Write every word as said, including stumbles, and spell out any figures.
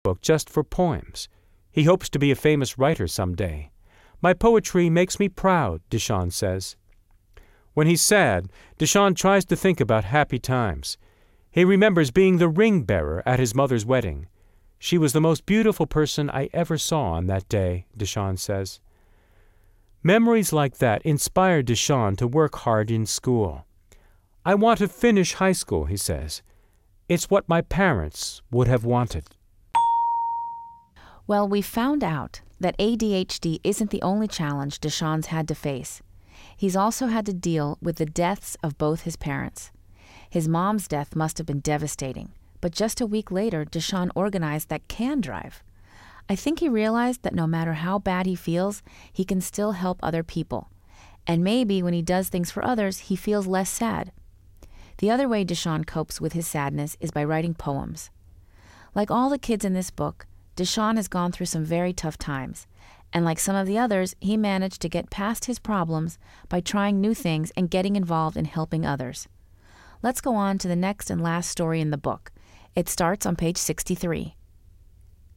notebook just for poems. He hopes to be a famous writer someday. My poetry makes me proud, Deshaun says. When he's sad, Deshaun tries to think about happy times. He remembers being the ring bearer at his mother's wedding. She was the most beautiful person I ever saw on that day, Deshaun says. Memories like that inspired Deshaun to work hard in school. I want to finish high school, he says. It's what my parents would have wanted. Well, we found out that A D H D isn't the only challenge Deshaun's had to face. He's also had to deal with the deaths of both his parents. His mom's death must have been devastating, but just a week later, Deshaun organized that can drive. I think he realized that no matter how bad he feels, he can still help other people. And maybe when he does things for others, he feels less sad. The other way Deshaun copes with his sadness is by writing poems. Like all the kids in this book, Deshaun has gone through some very tough times. And like some of the others, he managed to get past his problems by trying new things and getting involved in helping others. Let's go on to the next and last story in the book. It starts on page sixty-three.